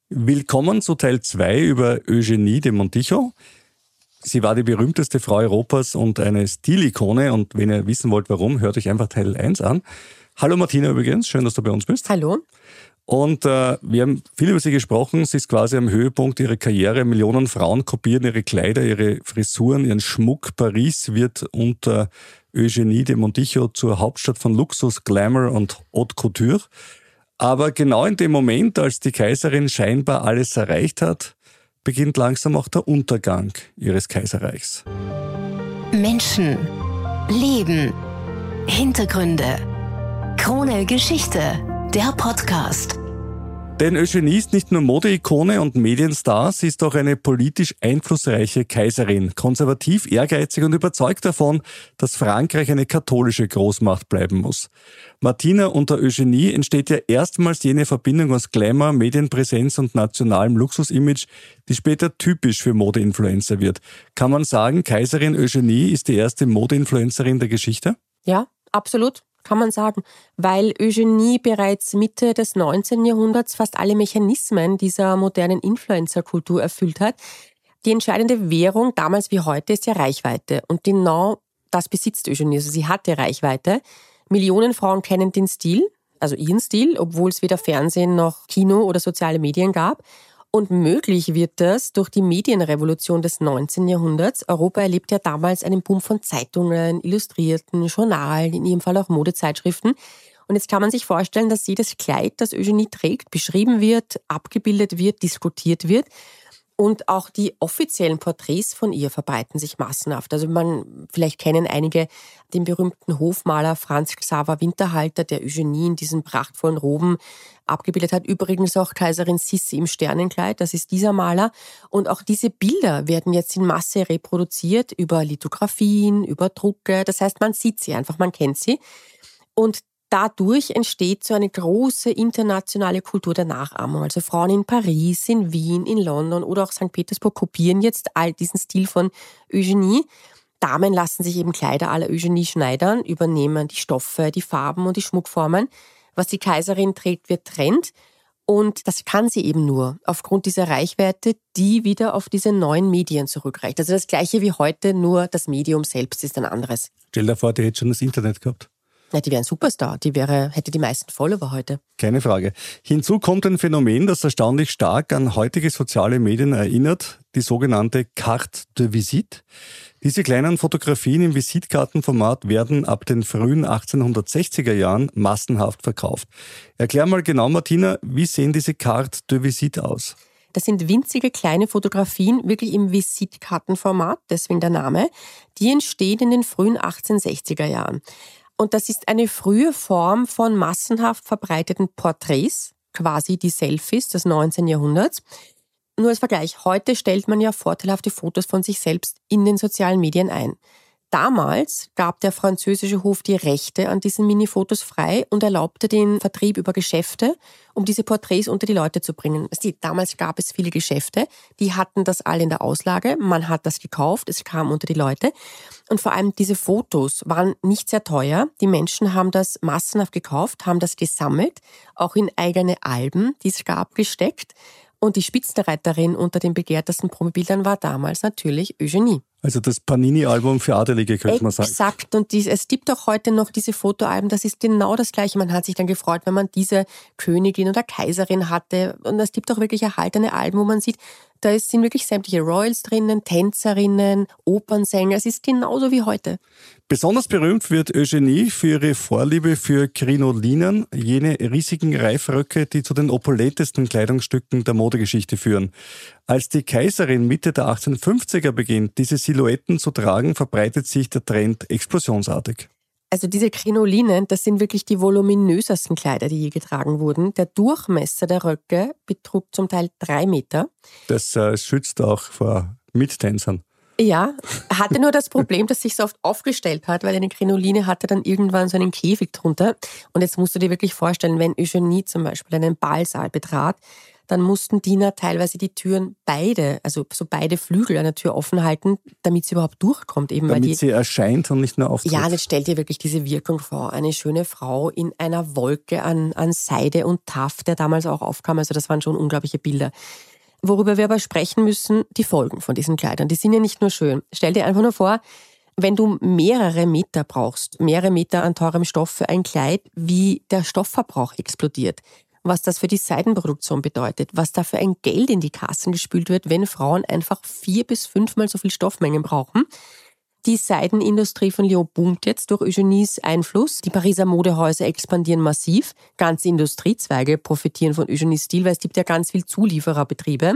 Willkommen zu Teil 2 über Eugénie de Montijo. Sie war die berühmteste Frau Europas und eine Stilikone. Und wenn ihr wissen wollt, warum, hört euch einfach Teil 1 an. Hallo Martina übrigens, schön, dass du bei uns bist. Hallo. Und wir haben viel über sie gesprochen. Sie ist quasi am Höhepunkt ihrer Karriere. Millionen Frauen kopieren ihre Kleider, ihre Frisuren, ihren Schmuck. Paris wird unter Eugénie de Montijo zur Hauptstadt von Luxus, Glamour und Haute Couture. Aber genau in dem Moment, als die Kaiserin scheinbar alles erreicht hat, beginnt langsam auch der Untergang ihres Kaiserreichs. Menschen, Leben, Hintergründe, Krone Geschichte, der Podcast. Denn Eugénie ist nicht nur Modeikone und Medienstar, sie ist auch eine politisch einflussreiche Kaiserin, konservativ, ehrgeizig und überzeugt davon, dass Frankreich eine katholische Großmacht bleiben muss. Martina, unter Eugénie entsteht ja erstmals jene Verbindung aus Glamour, Medienpräsenz und nationalem Luxusimage, die später typisch für Modeinfluencer wird. Kann man sagen, Kaiserin Eugénie ist die erste Modeinfluencerin der Geschichte? Ja, absolut. Kann man sagen, weil Eugénie bereits Mitte des 19. Jahrhunderts fast alle Mechanismen dieser modernen Influencer-Kultur erfüllt hat. Die entscheidende Währung, damals wie heute, ist ja Reichweite. Und genau das besitzt Eugénie. Also sie hatte Reichweite. Millionen Frauen kennen den Stil, also ihren Stil, obwohl es weder Fernsehen noch Kino oder soziale Medien gab. Und möglich wird das durch die Medienrevolution des 19. Jahrhunderts. Europa erlebt ja damals einen Boom von Zeitungen, Illustrierten, Journalen, in ihrem Fall auch Modezeitschriften. Und jetzt kann man sich vorstellen, dass jedes Kleid, das Eugénie trägt, beschrieben wird, abgebildet wird, diskutiert wird. Und auch die offiziellen Porträts von ihr verbreiten sich massenhaft. Also vielleicht kennen einige den berühmten Hofmaler Franz Xaver Winterhalter, der Eugénie in diesen prachtvollen Roben abgebildet hat. Übrigens auch Kaiserin Sissi im Sternenkleid, das ist dieser Maler. Und auch diese Bilder werden jetzt in Masse reproduziert über Lithografien, über Drucke. Das heißt, man sieht sie einfach, man kennt sie. Und dadurch entsteht so eine große internationale Kultur der Nachahmung. Also Frauen in Paris, in Wien, in London oder auch St. Petersburg kopieren jetzt all diesen Stil von Eugénie. Damen lassen sich eben Kleider à la Eugénie schneidern, übernehmen die Stoffe, die Farben und die Schmuckformen. Was die Kaiserin trägt, wird Trend. Und das kann sie eben nur aufgrund dieser Reichweite, die wieder auf diese neuen Medien zurückreicht. Also das Gleiche wie heute, nur das Medium selbst ist ein anderes. Stell dir vor, die hätte schon das Internet gehabt. Ja, die wäre ein Superstar. Hätte die meisten Follower heute. Keine Frage. Hinzu kommt ein Phänomen, das erstaunlich stark an heutige soziale Medien erinnert, die sogenannte Carte de Visite. Diese kleinen Fotografien im Visitkartenformat werden ab den frühen 1860er Jahren massenhaft verkauft. Erklär mal genau, Martina, wie sehen diese Carte de Visite aus? Das sind winzige kleine Fotografien, wirklich im Visitkartenformat, deswegen der Name. Die entstehen in den frühen 1860er Jahren. Und das ist eine frühe Form von massenhaft verbreiteten Porträts, quasi die Selfies des 19. Jahrhunderts. Nur als Vergleich, heute stellt man ja vorteilhafte Fotos von sich selbst in den sozialen Medien ein. Damals gab der französische Hof die Rechte an diesen Mini-Fotos frei und erlaubte den Vertrieb über Geschäfte, um diese Porträts unter die Leute zu bringen. Damals gab es viele Geschäfte, die hatten das alle in der Auslage, man hat das gekauft, es kam unter die Leute. Und vor allem diese Fotos waren nicht sehr teuer. Die Menschen haben das massenhaft gekauft, haben das gesammelt, auch in eigene Alben, die es gab, gesteckt. Und die Spitzenreiterin unter den begehrtesten Promobildern war damals natürlich Eugénie. Also das Panini-Album für Adelige, könnte man sagen. Exakt. Und es gibt auch heute noch diese Fotoalben, das ist genau das Gleiche. Man hat sich dann gefreut, wenn man diese Königin oder Kaiserin hatte. Und es gibt auch wirklich erhaltene Alben, wo man sieht, da sind wirklich sämtliche Royals drinnen, Tänzerinnen, Opernsänger. Es ist genauso wie heute. Besonders berühmt wird Eugénie für ihre Vorliebe für Krinolinen, jene riesigen Reifröcke, die zu den opulentesten Kleidungsstücken der Modegeschichte führen. Als die Kaiserin Mitte der 1850er beginnt, diese Silhouetten zu tragen, verbreitet sich der Trend explosionsartig. Also diese Krinolinen, das sind wirklich die voluminösesten Kleider, die je getragen wurden. Der Durchmesser der Röcke betrug zum Teil 3 Meter. Das schützt auch vor Mittänzern. Ja, hatte nur das Problem, dass sich so oft aufgestellt hat, weil eine Krinoline hatte dann irgendwann so einen Käfig drunter. Und jetzt musst du dir wirklich vorstellen, wenn Eugénie zum Beispiel einen Ballsaal betrat, dann mussten Diener teilweise die Türen beide Flügel einer Tür offen halten, damit sie überhaupt durchkommt. Eben, damit sie erscheint und nicht nur auftritt. Ja, jetzt stell dir wirklich diese Wirkung vor. Eine schöne Frau in einer Wolke an Seide und Taff, der damals auch aufkam. Also das waren schon unglaubliche Bilder. Worüber wir aber sprechen müssen, die Folgen von diesen Kleidern. Die sind ja nicht nur schön. Stell dir einfach nur vor, wenn du mehrere Meter brauchst, mehrere Meter an teurem Stoff für ein Kleid, wie der Stoffverbrauch explodiert, was das für die Seidenproduktion bedeutet, was da für ein Geld in die Kassen gespült wird, wenn Frauen einfach 4 bis 5 Mal so viel Stoffmengen brauchen. Die Seidenindustrie von Lyon boomt jetzt durch Eugenies Einfluss. Die Pariser Modehäuser expandieren massiv. Ganze Industriezweige profitieren von Eugenies Stil, weil es gibt ja ganz viel Zuliefererbetriebe.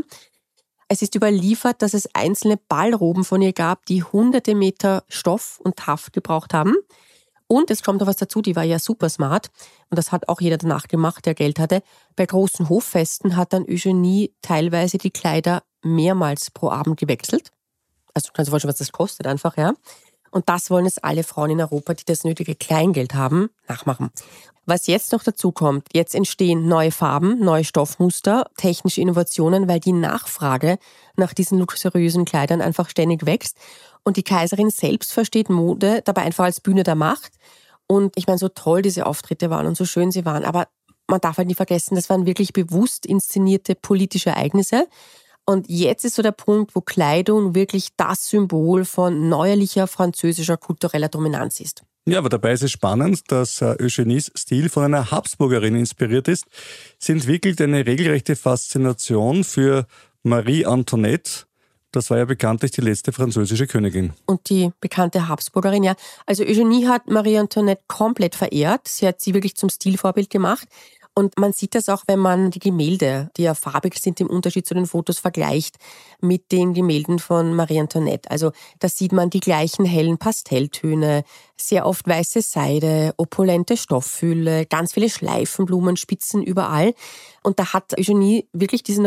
Es ist überliefert, dass es einzelne Ballroben von ihr gab, die hunderte Meter Stoff und Haft gebraucht haben. Und es kommt noch was dazu, die war ja super smart. Und das hat auch jeder danach gemacht, der Geld hatte. Bei großen Hoffesten hat dann Eugenie teilweise die Kleider mehrmals pro Abend gewechselt. Also du kannst dir vorstellen, was das kostet einfach, ja. Und das wollen jetzt alle Frauen in Europa, die das nötige Kleingeld haben, nachmachen. Was jetzt noch dazu kommt, jetzt entstehen neue Farben, neue Stoffmuster, technische Innovationen, weil die Nachfrage nach diesen luxuriösen Kleidern einfach ständig wächst. Und die Kaiserin selbst versteht Mode dabei einfach als Bühne der Macht. Und ich meine, so toll diese Auftritte waren und so schön sie waren, aber man darf halt nie vergessen, das waren wirklich bewusst inszenierte politische Ereignisse. Und jetzt ist so der Punkt, wo Kleidung wirklich das Symbol von neuerlicher französischer kultureller Dominanz ist. Ja, aber dabei ist es spannend, dass Eugenies Stil von einer Habsburgerin inspiriert ist. Sie entwickelt eine regelrechte Faszination für Marie Antoinette. Das war ja bekanntlich die letzte französische Königin. Und die bekannte Habsburgerin, ja. Also Eugenie hat Marie Antoinette komplett verehrt. Sie hat sie wirklich zum Stilvorbild gemacht. Und man sieht das auch, wenn man die Gemälde, die ja farbig sind, im Unterschied zu den Fotos vergleicht mit den Gemälden von Marie Antoinette. Also da sieht man die gleichen hellen Pastelltöne, sehr oft weiße Seide, opulente Stofffülle, ganz viele Schleifenblumen, Spitzen überall. Und da hat Eugenie wirklich dieses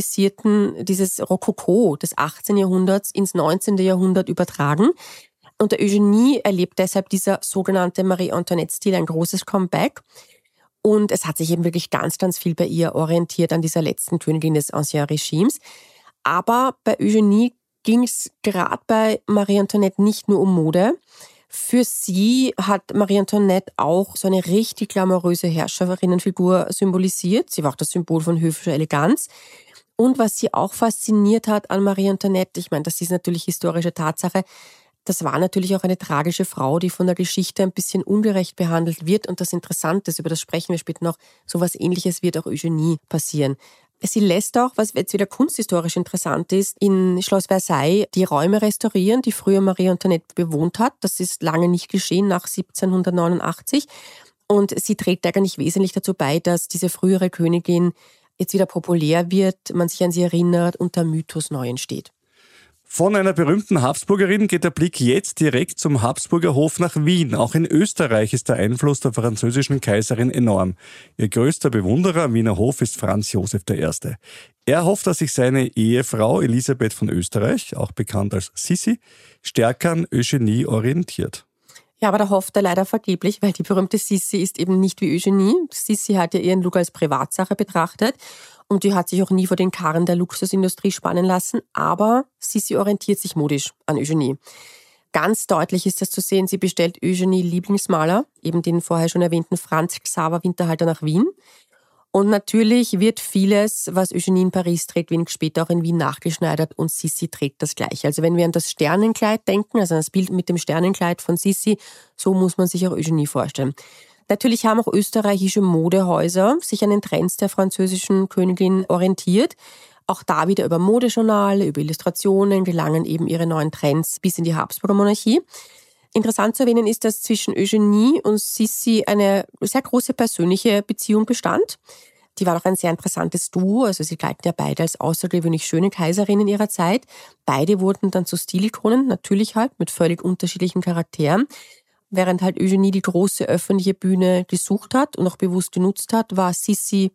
Rokoko des 18. Jahrhunderts ins 19. Jahrhundert übertragen. Unter Eugenie erlebt deshalb dieser sogenannte Marie-Antoinette-Stil ein großes Comeback. Und es hat sich eben wirklich ganz, ganz viel bei ihr orientiert an dieser letzten Königin des Ancien Regimes. Aber bei Eugenie ging es gerade bei Marie Antoinette nicht nur um Mode. Für sie hat Marie Antoinette auch so eine richtig glamouröse Herrscherinnenfigur symbolisiert. Sie war auch das Symbol von höfischer Eleganz. Und was sie auch fasziniert hat an Marie Antoinette, ich meine, das ist natürlich historische Tatsache, das war natürlich auch eine tragische Frau, die von der Geschichte ein bisschen ungerecht behandelt wird. Und das Interessante ist, über das sprechen wir später noch, so etwas Ähnliches wird auch Eugenie passieren. Sie lässt auch, was jetzt wieder kunsthistorisch interessant ist, in Schloss Versailles die Räume restaurieren, die früher Marie Antoinette bewohnt hat. Das ist lange nicht geschehen, nach 1789. Und sie trägt eigentlich wesentlich dazu bei, dass diese frühere Königin jetzt wieder populär wird, man sich an sie erinnert und der Mythos neu entsteht. Von einer berühmten Habsburgerin geht der Blick jetzt direkt zum Habsburger Hof nach Wien. Auch in Österreich ist der Einfluss der französischen Kaiserin enorm. Ihr größter Bewunderer am Wiener Hof ist Franz Josef I. Er hofft, dass sich seine Ehefrau Elisabeth von Österreich, auch bekannt als Sissi, stärker an Eugenie orientiert. Ja, aber da hofft er leider vergeblich, weil die berühmte Sissi ist eben nicht wie Eugenie. Sissi hat ja ihren Look als Privatsache betrachtet und die hat sich auch nie vor den Karren der Luxusindustrie spannen lassen. Aber Sissi orientiert sich modisch an Eugenie. Ganz deutlich ist das zu sehen, sie bestellt Eugenie Lieblingsmaler, eben den vorher schon erwähnten Franz Xaver Winterhalter nach Wien. Und natürlich wird vieles, was Eugenie in Paris trägt, wenig später auch in Wien nachgeschneidert und Sissi trägt das Gleiche. Also wenn wir an das Sternenkleid denken, also an das Bild mit dem Sternenkleid von Sissi, so muss man sich auch Eugenie vorstellen. Natürlich haben auch österreichische Modehäuser sich an den Trends der französischen Königin orientiert. Auch da wieder über Modejournale, über Illustrationen gelangen eben ihre neuen Trends bis in die Habsburger Monarchie. Interessant zu erwähnen ist, dass zwischen Eugenie und Sissi eine sehr große persönliche Beziehung bestand. Die war auch ein sehr interessantes Duo, also sie galten ja beide als außergewöhnlich schöne Kaiserinnen ihrer Zeit. Beide wurden dann zu Stilikonen, natürlich halt mit völlig unterschiedlichen Charakteren. Während halt Eugenie die große öffentliche Bühne gesucht hat und auch bewusst genutzt hat, war Sissi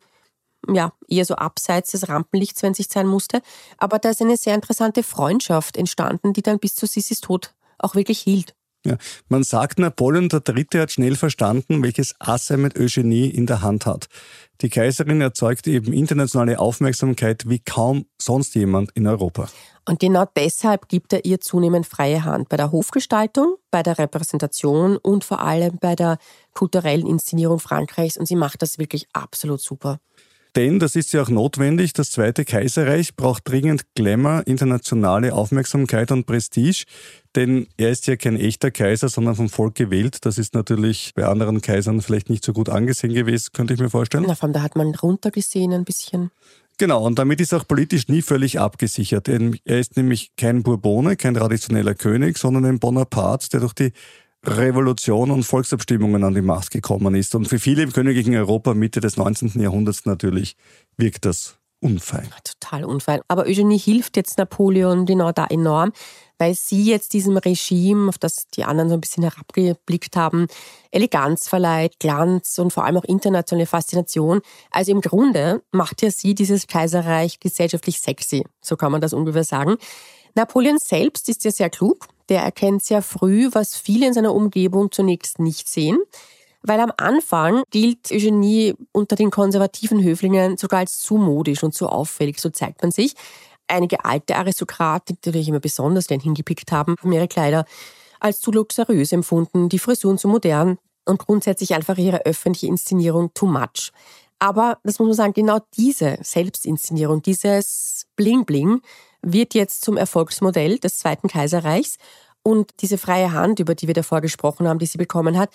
ja eher so abseits des Rampenlichts, wenn es nicht sein musste. Aber da ist eine sehr interessante Freundschaft entstanden, die dann bis zu Sissis Tod auch wirklich hielt. Ja, man sagt, Napoleon III. Hat schnell verstanden, welches Ass er mit Eugenie in der Hand hat. Die Kaiserin erzeugt eben internationale Aufmerksamkeit wie kaum sonst jemand in Europa. Und genau deshalb gibt er ihr zunehmend freie Hand bei der Hofgestaltung, bei der Repräsentation und vor allem bei der kulturellen Inszenierung Frankreichs. Und sie macht das wirklich absolut super. Denn, das ist ja auch notwendig, das Zweite Kaiserreich braucht dringend Glamour, internationale Aufmerksamkeit und Prestige. Denn er ist ja kein echter Kaiser, sondern vom Volk gewählt. Das ist natürlich bei anderen Kaisern vielleicht nicht so gut angesehen gewesen, könnte ich mir vorstellen. Na, vor allem, da hat man runtergesehen ein bisschen. Genau, und damit ist er auch politisch nie völlig abgesichert. Denn er ist nämlich kein Bourbone, kein traditioneller König, sondern ein Bonaparte, der durch die Revolution und Volksabstimmungen an die Macht gekommen ist. Und für viele im königlichen Europa Mitte des 19. Jahrhunderts natürlich wirkt das unfein. Total unfein. Aber Eugenie hilft jetzt Napoleon genau da enorm, weil sie jetzt diesem Regime, auf das die anderen so ein bisschen herabgeblickt haben, Eleganz verleiht, Glanz und vor allem auch internationale Faszination. Also im Grunde macht ja sie dieses Kaiserreich gesellschaftlich sexy, so kann man das ungefähr sagen. Napoleon selbst ist ja sehr klug. Der erkennt sehr früh, was viele in seiner Umgebung zunächst nicht sehen. Weil am Anfang gilt Eugenie unter den konservativen Höflingen sogar als zu modisch und zu auffällig, so zeigt man sich. Einige alte Aristokraten, die natürlich immer besonders hingepickt haben ihre Kleider als zu luxuriös empfunden, die Frisuren zu modern und grundsätzlich einfach ihre öffentliche Inszenierung too much. Aber, das muss man sagen, genau diese Selbstinszenierung, dieses Bling-Bling wird jetzt zum Erfolgsmodell des Zweiten Kaiserreichs. Und diese freie Hand, über die wir davor gesprochen haben, die sie bekommen hat,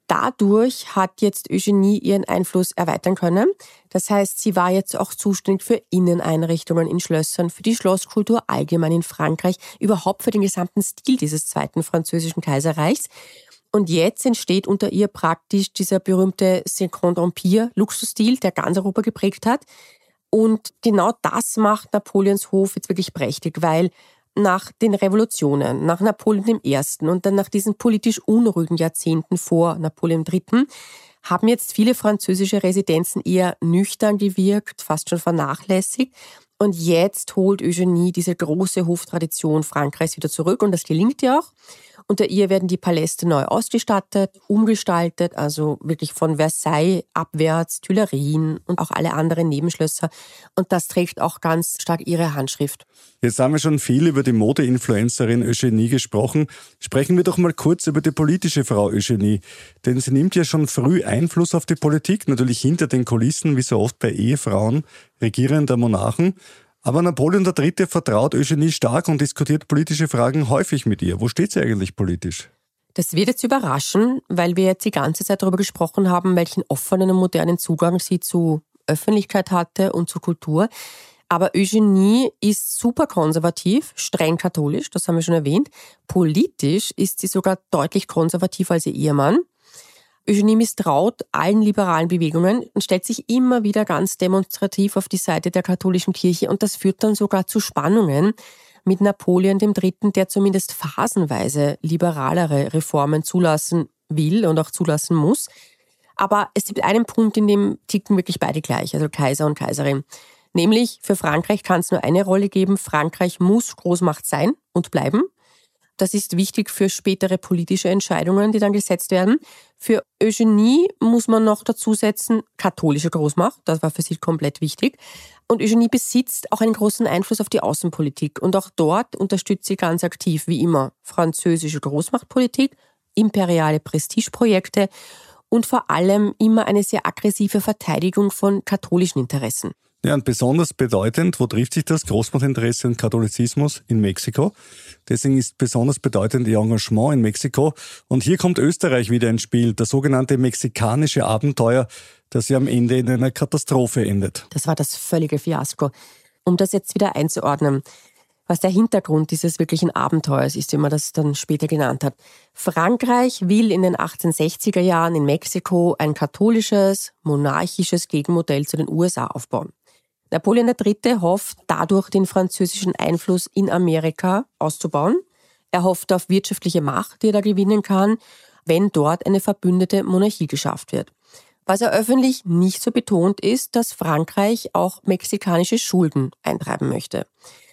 dadurch hat jetzt Eugenie ihren Einfluss erweitern können. Das heißt, sie war jetzt auch zuständig für Inneneinrichtungen in Schlössern, für die Schlosskultur allgemein in Frankreich, überhaupt für den gesamten Stil dieses Zweiten Französischen Kaiserreichs. Und jetzt entsteht unter ihr praktisch dieser berühmte Second Empire Luxusstil, der ganz Europa geprägt hat. Und genau das macht Napoleons Hof jetzt wirklich prächtig, weil nach den Revolutionen, nach Napoleon I. und dann nach diesen politisch unruhigen Jahrzehnten vor Napoleon III. Haben jetzt viele französische Residenzen eher nüchtern gewirkt, fast schon vernachlässigt. Und jetzt holt Eugenie diese große Hoftradition Frankreichs wieder zurück und das gelingt ihr auch. Unter ihr werden die Paläste neu ausgestattet, umgestaltet, also wirklich von Versailles abwärts, Tuilerien und auch alle anderen Nebenschlösser. Und das trägt auch ganz stark ihre Handschrift. Jetzt haben wir schon viel über die Mode-Influencerin Eugenie gesprochen. Sprechen wir doch mal kurz über die politische Frau Eugenie. Denn sie nimmt ja schon früh Einfluss auf die Politik, natürlich hinter den Kulissen, wie so oft bei Ehefrauen regierender Monarchen. Aber Napoleon III. Vertraut Eugenie stark und diskutiert politische Fragen häufig mit ihr. Wo steht sie eigentlich politisch? Das wird jetzt überraschen, weil wir jetzt die ganze Zeit darüber gesprochen haben, welchen offenen und modernen Zugang sie zu Öffentlichkeit hatte und zur Kultur. Aber Eugenie ist super konservativ, streng katholisch, das haben wir schon erwähnt. Politisch ist sie sogar deutlich konservativer als ihr Ehemann. Eugenie misstraut allen liberalen Bewegungen und stellt sich immer wieder ganz demonstrativ auf die Seite der katholischen Kirche. Und das führt dann sogar zu Spannungen mit Napoleon III., der zumindest phasenweise liberalere Reformen zulassen will und auch zulassen muss. Aber es gibt einen Punkt, in dem ticken wirklich beide gleich, also Kaiser und Kaiserin. Nämlich, für Frankreich kann es nur eine Rolle geben. Frankreich muss Großmacht sein und bleiben. Das ist wichtig für spätere politische Entscheidungen, die dann gesetzt werden. Für Eugenie muss man noch dazu setzen, katholische Großmacht. Das war für sie komplett wichtig. Und Eugenie besitzt auch einen großen Einfluss auf die Außenpolitik. Und auch dort unterstützt sie ganz aktiv, wie immer, französische Großmachtpolitik, imperiale Prestigeprojekte und vor allem immer eine sehr aggressive Verteidigung von katholischen Interessen. Ja, und besonders bedeutend, wo trifft sich das Großmachtinteresse und Katholizismus? In Mexiko. Deswegen ist besonders bedeutend ihr Engagement in Mexiko. Und hier kommt Österreich wieder ins Spiel, das sogenannte mexikanische Abenteuer, das ja am Ende in einer Katastrophe endet. Das war das völlige Fiasko. Um das jetzt wieder einzuordnen, was der Hintergrund dieses wirklichen Abenteuers ist, wie man das dann später genannt hat. Frankreich will in den 1860er Jahren in Mexiko ein katholisches, monarchisches Gegenmodell zu den USA aufbauen. Napoleon III. Hofft dadurch, den französischen Einfluss in Amerika auszubauen. Er hofft auf wirtschaftliche Macht, die er da gewinnen kann, wenn dort eine verbündete Monarchie geschafft wird. Was er öffentlich nicht so betont, ist, dass Frankreich auch mexikanische Schulden eintreiben möchte.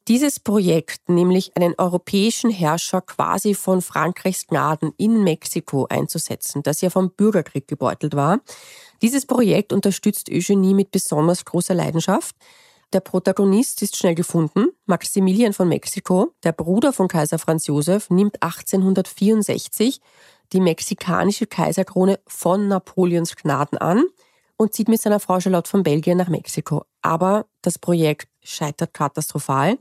Dieses Projekt, nämlich einen europäischen Herrscher quasi von Frankreichs Gnaden in Mexiko einzusetzen, das ja vom Bürgerkrieg gebeutelt war, dieses Projekt unterstützt Eugenie mit besonders großer Leidenschaft. Der Protagonist ist schnell gefunden. Maximilian von Mexiko, der Bruder von Kaiser Franz Josef, nimmt 1864 die mexikanische Kaiserkrone von Napoleons Gnaden an und zieht mit seiner Frau Charlotte von Belgien nach Mexiko. Aber das Projekt scheitert katastrophal.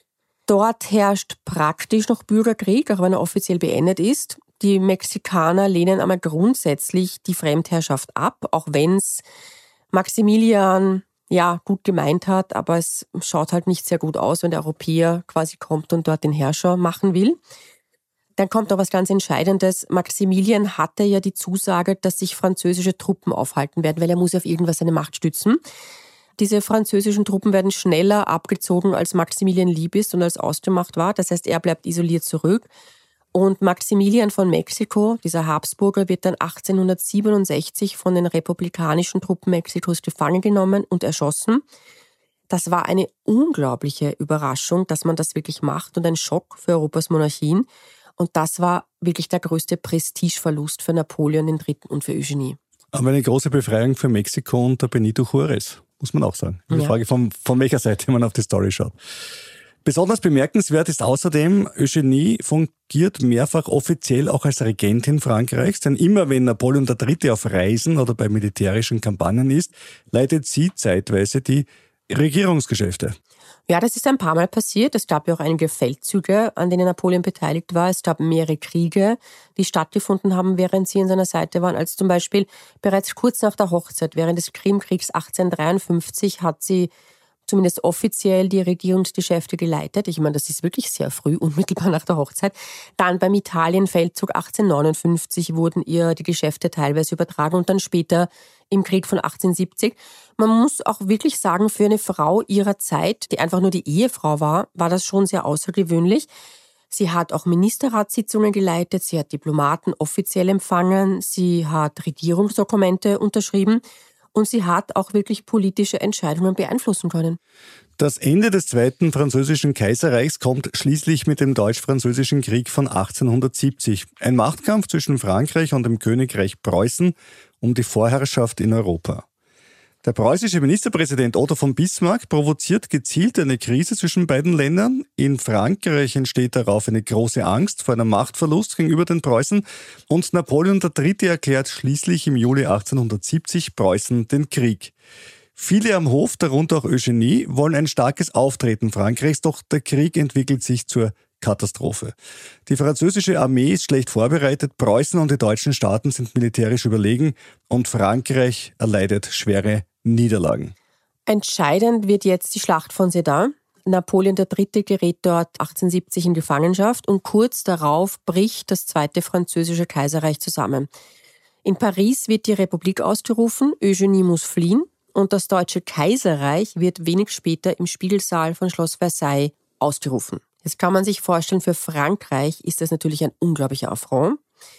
Dort herrscht praktisch noch Bürgerkrieg, auch wenn er offiziell beendet ist. Die Mexikaner lehnen einmal grundsätzlich die Fremdherrschaft ab, auch wenn es Maximilian gut gemeint hat, aber es schaut halt nicht sehr gut aus, wenn der Europäer quasi kommt und dort den Herrscher machen will. Dann kommt noch was ganz Entscheidendes. Maximilian hatte ja die Zusage, dass sich französische Truppen aufhalten werden, weil er muss auf irgendwas seine Macht stützen. Diese französischen Truppen werden schneller abgezogen, als Maximilian lieb ist und als ausgemacht war. Das heißt, er bleibt isoliert zurück. Und Maximilian von Mexiko, dieser Habsburger, wird dann 1867 von den republikanischen Truppen Mexikos gefangen genommen und erschossen. Das war eine unglaubliche Überraschung, dass man das wirklich macht und ein Schock für Europas Monarchien. Und das war wirklich der größte Prestigeverlust für Napoleon III. Und für Eugenie. Aber eine große Befreiung für Mexiko unter Benito Juárez, muss man auch sagen. Die Frage von welcher Seite man auf die Story schaut. Besonders bemerkenswert ist außerdem, Eugenie fungiert mehrfach offiziell auch als Regentin Frankreichs, denn immer wenn Napoleon III. Auf Reisen oder bei militärischen Kampagnen ist, leitet sie zeitweise die Regierungsgeschäfte. Ja, das ist ein paar Mal passiert. Es gab ja auch einige Feldzüge, an denen Napoleon beteiligt war. Es gab mehrere Kriege, die stattgefunden haben, während sie an seiner Seite waren. Als zum Beispiel bereits kurz nach der Hochzeit, während des Krimkriegs 1853, hat sie zumindest offiziell die Regierungsgeschäfte geleitet. Ich meine, das ist wirklich sehr früh, unmittelbar nach der Hochzeit. Dann beim Italienfeldzug 1859 wurden ihr die Geschäfte teilweise übertragen und dann später im Krieg von 1870. Man muss auch wirklich sagen, für eine Frau ihrer Zeit, die einfach nur die Ehefrau war das schon sehr außergewöhnlich. Sie hat auch Ministerratssitzungen geleitet, sie hat Diplomaten offiziell empfangen, sie hat Regierungsdokumente unterschrieben. Und sie hat auch wirklich politische Entscheidungen beeinflussen können. Das Ende des Zweiten Französischen Kaiserreichs kommt schließlich mit dem Deutsch-Französischen Krieg von 1870. Ein Machtkampf zwischen Frankreich und dem Königreich Preußen um die Vorherrschaft in Europa. Der preußische Ministerpräsident Otto von Bismarck provoziert gezielt eine Krise zwischen beiden Ländern. In Frankreich entsteht darauf eine große Angst vor einem Machtverlust gegenüber den Preußen und Napoleon III. Erklärt schließlich im Juli 1870 Preußen den Krieg. Viele am Hof, darunter auch Eugenie, wollen ein starkes Auftreten Frankreichs, doch der Krieg entwickelt sich zur Katastrophe. Die französische Armee ist schlecht vorbereitet, Preußen und die deutschen Staaten sind militärisch überlegen und Frankreich erleidet schwere Niederlagen. Entscheidend wird jetzt die Schlacht von Sedan. Napoleon III. Gerät dort 1870 in Gefangenschaft und kurz darauf bricht das Zweite Französische Kaiserreich zusammen. In Paris wird die Republik ausgerufen, Eugenie muss fliehen und das Deutsche Kaiserreich wird wenig später im Spiegelsaal von Schloss Versailles ausgerufen. Jetzt kann man sich vorstellen, für Frankreich ist das natürlich ein unglaublicher Affront.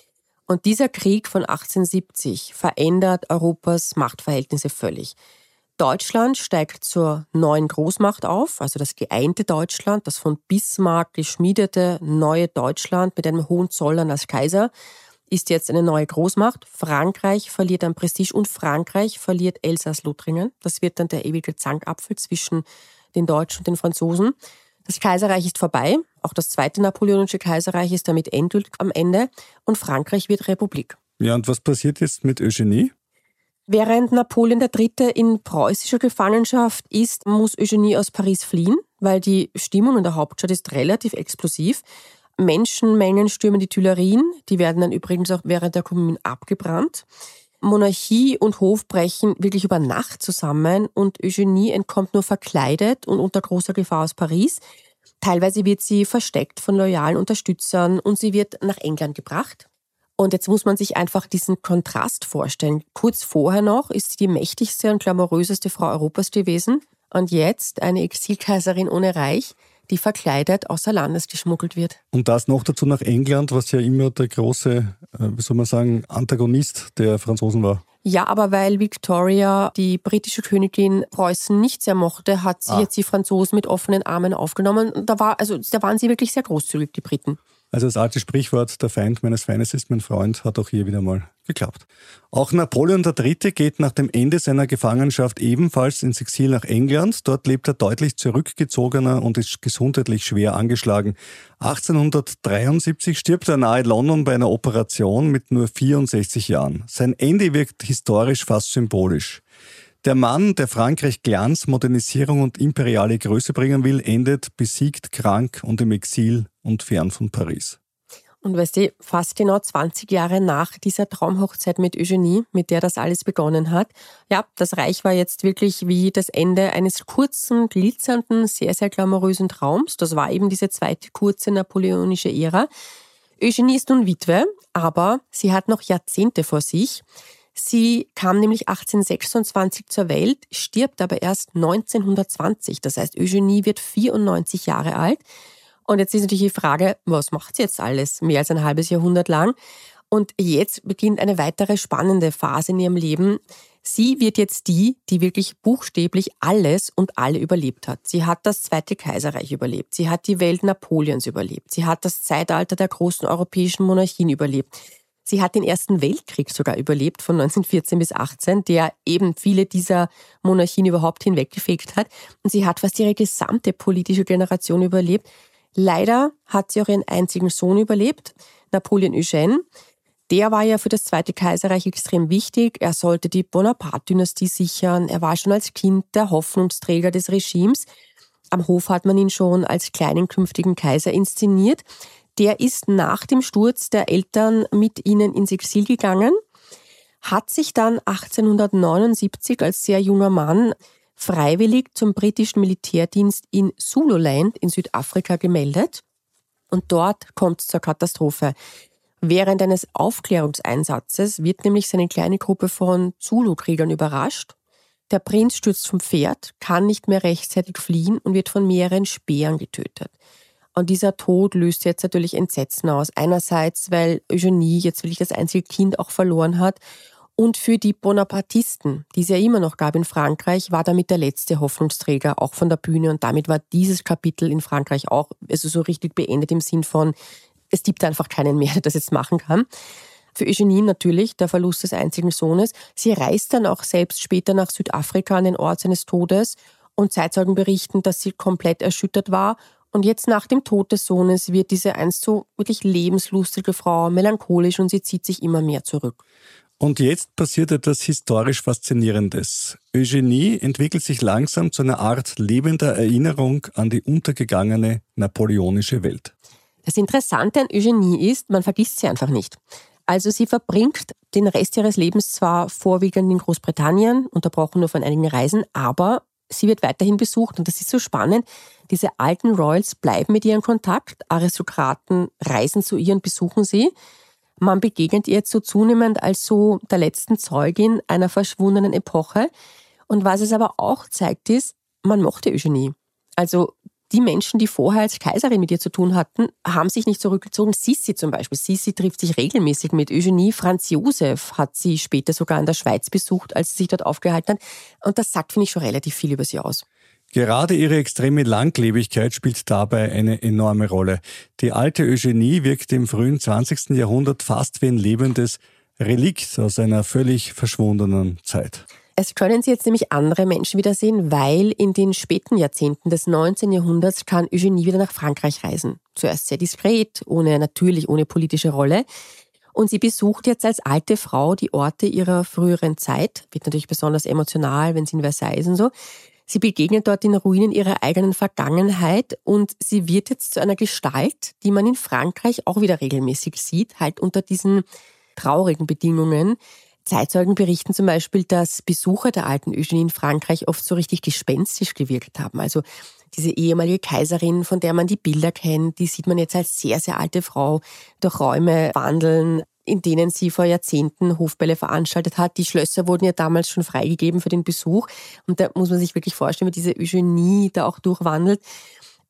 Und dieser Krieg von 1870 verändert Europas Machtverhältnisse völlig. Deutschland steigt zur neuen Großmacht auf, also das geeinte Deutschland, das von Bismarck geschmiedete neue Deutschland mit einem Hohenzollern als Kaiser, ist jetzt eine neue Großmacht. Frankreich verliert an Prestige und Frankreich verliert Elsass-Lothringen. Das wird dann der ewige Zankapfel zwischen den Deutschen und den Franzosen. Das Kaiserreich ist vorbei, auch das Zweite Napoleonische Kaiserreich ist damit endgültig am Ende und Frankreich wird Republik. Ja, und was passiert jetzt mit Eugenie? Während Napoleon III. In preußischer Gefangenschaft ist, muss Eugenie aus Paris fliehen, weil die Stimmung in der Hauptstadt ist relativ explosiv. Menschenmengen stürmen die Tuilerien, die werden dann übrigens auch während der Kommune abgebrannt. Monarchie und Hof brechen wirklich über Nacht zusammen und Eugenie entkommt nur verkleidet und unter großer Gefahr aus Paris. Teilweise wird sie versteckt von loyalen Unterstützern und sie wird nach England gebracht. Und jetzt muss man sich einfach diesen Kontrast vorstellen. Kurz vorher noch ist sie die mächtigste und glamouröseste Frau Europas gewesen und jetzt eine Exilkaiserin ohne Reich. die verkleidet außer Landes geschmuggelt wird. Und das noch dazu nach England, was ja immer der große, Antagonist der Franzosen war. Ja, aber weil Victoria, die britische Königin, Preußen nicht sehr mochte, hat sie jetzt die Franzosen mit offenen Armen aufgenommen. Und da waren sie wirklich sehr großzügig, die Briten. Also das alte Sprichwort, der Feind meines Feindes ist mein Freund, hat auch hier wieder mal geklappt. Auch Napoleon III. Geht nach dem Ende seiner Gefangenschaft ebenfalls ins Exil nach England. Dort lebt er deutlich zurückgezogener und ist gesundheitlich schwer angeschlagen. 1873 stirbt er nahe London bei einer Operation mit nur 64 Jahren. Sein Ende wirkt historisch fast symbolisch. Der Mann, der Frankreich Glanz, Modernisierung und imperiale Größe bringen will, endet besiegt, krank und im Exil und fern von Paris. Und weißt du, fast genau 20 Jahre nach dieser Traumhochzeit mit Eugenie, mit der das alles begonnen hat, ja, das Reich war jetzt wirklich wie das Ende eines kurzen, glitzernden, sehr, sehr glamourösen Traums. Das war eben diese zweite kurze napoleonische Ära. Eugenie ist nun Witwe, aber sie hat noch Jahrzehnte vor sich. Sie kam nämlich 1826 zur Welt, stirbt aber erst 1920. Das heißt, Eugenie wird 94 Jahre alt. Und jetzt ist natürlich die Frage, was macht sie jetzt alles? Mehr als ein halbes Jahrhundert lang. Und jetzt beginnt eine weitere spannende Phase in ihrem Leben. Sie wird jetzt die wirklich buchstäblich alles und alle überlebt hat. Sie hat das Zweite Kaiserreich überlebt. Sie hat die Welt Napoleons überlebt. Sie hat das Zeitalter der großen europäischen Monarchien überlebt. Sie hat den Ersten Weltkrieg sogar überlebt, von 1914 bis 18, der eben viele dieser Monarchien überhaupt hinweggefegt hat. Und sie hat fast ihre gesamte politische Generation überlebt. Leider hat sie auch ihren einzigen Sohn überlebt, Napoleon Eugène. Der war ja für das Zweite Kaiserreich extrem wichtig. Er sollte die Bonaparte-Dynastie sichern. Er war schon als Kind der Hoffnungsträger des Regimes. Am Hof hat man ihn schon als kleinen künftigen Kaiser inszeniert. Der ist nach dem Sturz der Eltern mit ihnen ins Exil gegangen, hat sich dann 1879 als sehr junger Mann freiwillig zum britischen Militärdienst in Zululand in Südafrika gemeldet. Und dort kommt es zur Katastrophe. Während eines Aufklärungseinsatzes wird nämlich seine kleine Gruppe von Zulu-Kriegern überrascht. Der Prinz stürzt vom Pferd, kann nicht mehr rechtzeitig fliehen und wird von mehreren Speeren getötet. Und dieser Tod löst jetzt natürlich Entsetzen aus. Einerseits, weil Eugenie jetzt wirklich das einzige Kind auch verloren hat. Und für die Bonapartisten, die es ja immer noch gab in Frankreich, war damit der letzte Hoffnungsträger auch von der Bühne. Und damit war dieses Kapitel in Frankreich auch so richtig beendet im Sinn von, es gibt einfach keinen mehr, der das jetzt machen kann. Für Eugenie natürlich der Verlust des einzigen Sohnes. Sie reist dann auch selbst später nach Südafrika an den Ort seines Todes. Und Zeitzeugen berichten, dass sie komplett erschüttert war. Und jetzt nach dem Tod des Sohnes wird diese einst so wirklich lebenslustige Frau melancholisch und sie zieht sich immer mehr zurück. Und jetzt passiert etwas historisch Faszinierendes. Eugenie entwickelt sich langsam zu einer Art lebender Erinnerung an die untergegangene napoleonische Welt. Das Interessante an Eugenie ist, man vergisst sie einfach nicht. Also sie verbringt den Rest ihres Lebens zwar vorwiegend in Großbritannien, unterbrochen nur von einigen Reisen, aber sie wird weiterhin besucht und das ist so spannend. Diese alten Royals bleiben mit ihr in Kontakt, Aristokraten reisen zu ihr und besuchen sie. Man begegnet ihr jetzt so zunehmend als so der letzten Zeugin einer verschwundenen Epoche. Und was es aber auch zeigt ist, man mochte Eugenie. Also die Menschen, die vorher als Kaiserin mit ihr zu tun hatten, haben sich nicht zurückgezogen. Sissi zum Beispiel. Sissi trifft sich regelmäßig mit Eugenie. Franz Josef hat sie später sogar in der Schweiz besucht, als sie sich dort aufgehalten hat. Und das sagt, finde ich, schon relativ viel über sie aus. Gerade ihre extreme Langlebigkeit spielt dabei eine enorme Rolle. Die alte Eugenie wirkt im frühen 20. Jahrhundert fast wie ein lebendes Relikt aus einer völlig verschwundenen Zeit. Es können Sie jetzt nämlich andere Menschen wiedersehen, weil in den späten Jahrzehnten des 19. Jahrhunderts kann Eugenie wieder nach Frankreich reisen. Zuerst sehr diskret, natürlich ohne politische Rolle. Und sie besucht jetzt als alte Frau die Orte ihrer früheren Zeit. Wird natürlich besonders emotional, wenn sie in Versailles ist und so. Sie begegnet dort den Ruinen ihrer eigenen Vergangenheit und sie wird jetzt zu einer Gestalt, die man in Frankreich auch wieder regelmäßig sieht, halt unter diesen traurigen Bedingungen. Zeitzeugen berichten zum Beispiel, dass Besucher der alten Eugenie in Frankreich oft so richtig gespenstisch gewirkt haben. Also diese ehemalige Kaiserin, von der man die Bilder kennt, die sieht man jetzt als sehr, sehr alte Frau durch Räume wandeln, in denen sie vor Jahrzehnten Hofbälle veranstaltet hat. Die Schlösser wurden ja damals schon freigegeben für den Besuch. Und da muss man sich wirklich vorstellen, wie diese Eugenie da auch durchwandelt.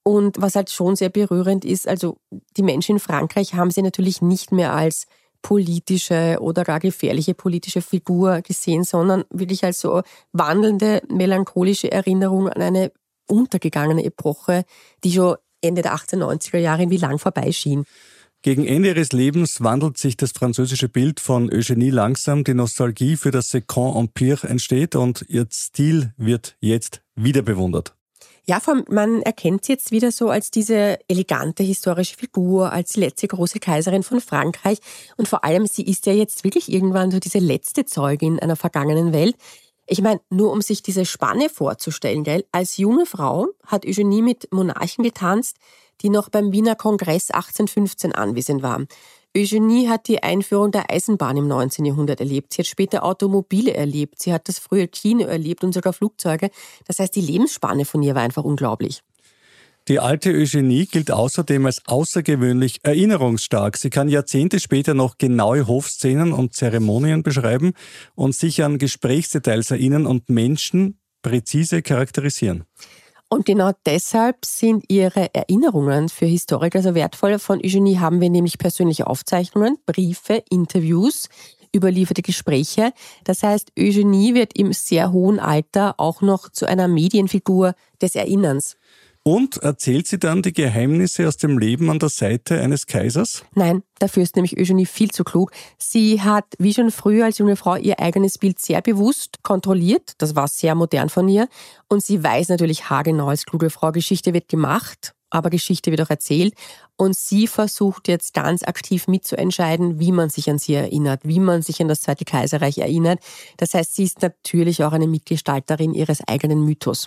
Und was halt schon sehr berührend ist, also die Menschen in Frankreich haben sie natürlich nicht mehr als politische oder gar gefährliche politische Figur gesehen, sondern wirklich als so wandelnde, melancholische Erinnerung an eine untergegangene Epoche, die schon Ende der 1890er Jahre wie lang vorbeischien. Gegen Ende ihres Lebens wandelt sich das französische Bild von Eugénie langsam, die Nostalgie für das Second Empire entsteht und ihr Stil wird jetzt wieder bewundert. Ja, man erkennt sie jetzt wieder so als diese elegante historische Figur, als die letzte große Kaiserin von Frankreich. Und vor allem, sie ist ja jetzt wirklich irgendwann so diese letzte Zeugin einer vergangenen Welt. Ich meine, nur um sich diese Spanne vorzustellen, gell? Als junge Frau hat Eugénie mit Monarchen getanzt, die noch beim Wiener Kongress 1815 anwesend waren. Eugénie hat die Einführung der Eisenbahn im 19. Jahrhundert erlebt. Sie hat später Automobile erlebt. Sie hat das frühe Kino erlebt und sogar Flugzeuge. Das heißt, die Lebensspanne von ihr war einfach unglaublich. Die alte Eugénie gilt außerdem als außergewöhnlich erinnerungsstark. Sie kann Jahrzehnte später noch genaue Hofszenen und Zeremonien beschreiben und sich an Gesprächsdetails erinnern und Menschen präzise charakterisieren. Und genau deshalb sind ihre Erinnerungen für Historiker so wertvoll. Von Eugénie haben wir nämlich persönliche Aufzeichnungen, Briefe, Interviews, überlieferte Gespräche. Das heißt, Eugénie wird im sehr hohen Alter auch noch zu einer Medienfigur des Erinnerns. Und erzählt sie dann die Geheimnisse aus dem Leben an der Seite eines Kaisers? Nein, dafür ist nämlich Eugénie viel zu klug. Sie hat, wie schon früher als junge Frau, ihr eigenes Bild sehr bewusst kontrolliert. Das war sehr modern von ihr. Und sie weiß natürlich haargenau als kluge Frau, Geschichte wird gemacht, aber Geschichte wird auch erzählt. Und sie versucht jetzt ganz aktiv mitzuentscheiden, wie man sich an sie erinnert, wie man sich an das Zweite Kaiserreich erinnert. Das heißt, sie ist natürlich auch eine Mitgestalterin ihres eigenen Mythos.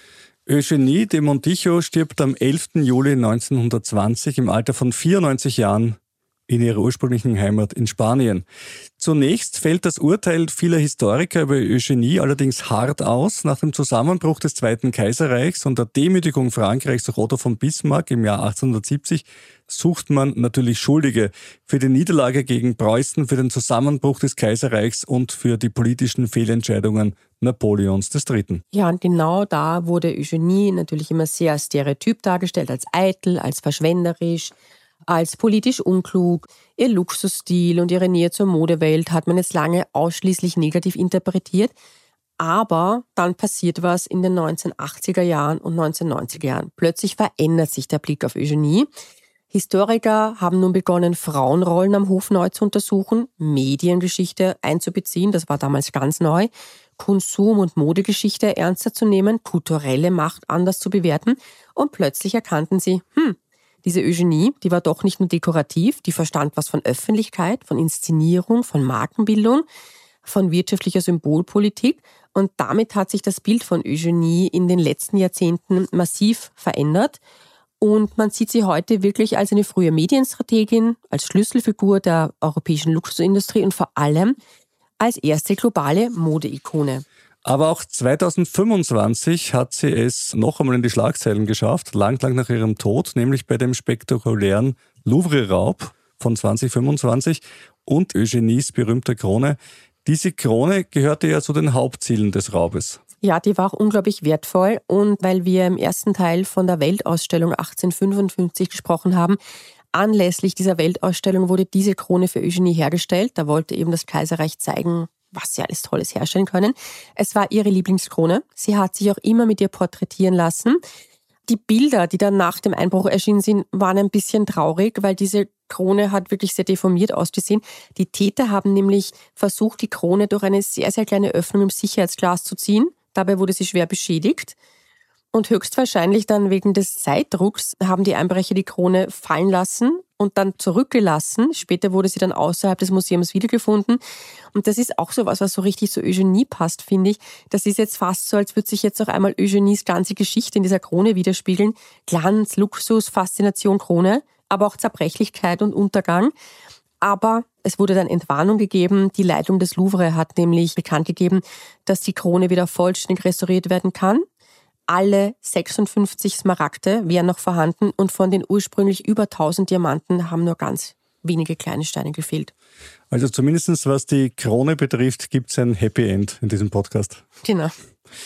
Eugénie de Montijo stirbt am 11. Juli 1920 im Alter von 94 Jahren in ihrer ursprünglichen Heimat in Spanien. Zunächst fällt das Urteil vieler Historiker über Eugénie allerdings hart aus. Nach dem Zusammenbruch des Zweiten Kaiserreichs und der Demütigung Frankreichs durch Otto von Bismarck im Jahr 1870 sucht man natürlich Schuldige für die Niederlage gegen Preußen, für den Zusammenbruch des Kaiserreichs und für die politischen Fehlentscheidungen Napoleons III. Ja, und genau da wurde Eugénie natürlich immer sehr stereotyp dargestellt, als eitel, als verschwenderisch, als politisch unklug. Ihr Luxusstil und ihre Nähe zur Modewelt hat man jetzt lange ausschließlich negativ interpretiert. Aber dann passiert was in den 1980er Jahren und 1990er Jahren. Plötzlich verändert sich der Blick auf Eugénie. Historiker haben nun begonnen, Frauenrollen am Hof neu zu untersuchen, Mediengeschichte einzubeziehen, das war damals ganz neu, Konsum- und Modegeschichte ernster zu nehmen, kulturelle Macht anders zu bewerten. Und plötzlich erkannten sie, diese Eugénie, die war doch nicht nur dekorativ, die verstand was von Öffentlichkeit, von Inszenierung, von Markenbildung, von wirtschaftlicher Symbolpolitik. Und damit hat sich das Bild von Eugénie in den letzten Jahrzehnten massiv verändert. Und man sieht sie heute wirklich als eine frühe Medienstrategin, als Schlüsselfigur der europäischen Luxusindustrie und vor allem als erste globale Modeikone. Aber auch 2025 hat sie es noch einmal in die Schlagzeilen geschafft, lang nach ihrem Tod, nämlich bei dem spektakulären Louvre-Raub von 2025 und Eugénies berühmter Krone. Diese Krone gehörte ja zu den Hauptzielen des Raubes. Ja, die war auch unglaublich wertvoll und weil wir im ersten Teil von der Weltausstellung 1855 gesprochen haben, anlässlich dieser Weltausstellung wurde diese Krone für Eugénie hergestellt. Da wollte eben das Kaiserreich zeigen, was sie alles Tolles herstellen können. Es war ihre Lieblingskrone. Sie hat sich auch immer mit ihr porträtieren lassen. Die Bilder, die dann nach dem Einbruch erschienen sind, waren ein bisschen traurig, weil diese Krone hat wirklich sehr deformiert ausgesehen. Die Täter haben nämlich versucht, die Krone durch eine sehr, sehr kleine Öffnung im Sicherheitsglas zu ziehen. Dabei wurde sie schwer beschädigt. Und höchstwahrscheinlich dann wegen des Zeitdrucks haben die Einbrecher die Krone fallen lassen und dann zurückgelassen. Später wurde sie dann außerhalb des Museums wiedergefunden. Und das ist auch so was so richtig zu Eugénie passt, finde ich. Das ist jetzt fast so, als würde sich jetzt auch einmal Eugénies ganze Geschichte in dieser Krone widerspiegeln. Glanz, Luxus, Faszination, Krone, aber auch Zerbrechlichkeit und Untergang. Aber es wurde dann Entwarnung gegeben. Die Leitung des Louvre hat nämlich bekannt gegeben, dass die Krone wieder vollständig restauriert werden kann. Alle 56 Smaragde wären noch vorhanden und von den ursprünglich über 1000 Diamanten haben nur ganz wenige kleine Steine gefehlt. Also zumindest was die Krone betrifft, gibt es ein Happy End in diesem Podcast. Genau.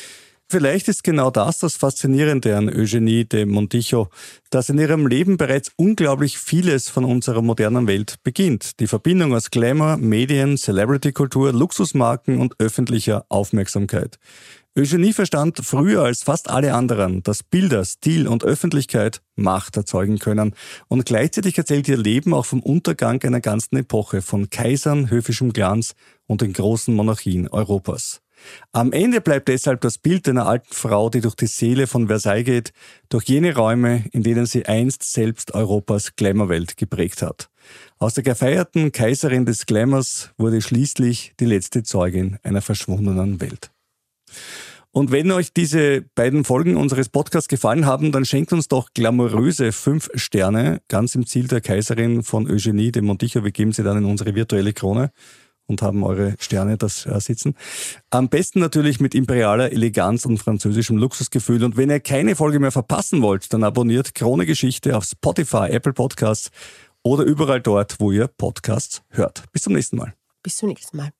Vielleicht ist genau das Faszinierende an Eugénie de Montijo, dass in ihrem Leben bereits unglaublich vieles von unserer modernen Welt beginnt. Die Verbindung aus Glamour, Medien, Celebrity-Kultur, Luxusmarken und öffentlicher Aufmerksamkeit. Eugénie verstand früher als fast alle anderen, dass Bilder, Stil und Öffentlichkeit Macht erzeugen können. Und gleichzeitig erzählt ihr Leben auch vom Untergang einer ganzen Epoche, von Kaisern, höfischem Glanz und den großen Monarchien Europas. Am Ende bleibt deshalb das Bild einer alten Frau, die durch die Seele von Versailles geht, durch jene Räume, in denen sie einst selbst Europas Glamourwelt geprägt hat. Aus der gefeierten Kaiserin des Glamours wurde schließlich die letzte Zeugin einer verschwundenen Welt. Und wenn euch diese beiden Folgen unseres Podcasts gefallen haben, dann schenkt uns doch glamouröse 5 Sterne, ganz im Ziel der Kaiserin von Eugénie de Montijo. Wir geben sie dann in unsere virtuelle Krone und haben eure Sterne das sitzen. Am besten natürlich mit imperialer Eleganz und französischem Luxusgefühl. Und wenn ihr keine Folge mehr verpassen wollt, dann abonniert Krone Geschichte auf Spotify, Apple Podcasts oder überall dort, wo ihr Podcasts hört. Bis zum nächsten Mal. Bis zum nächsten Mal.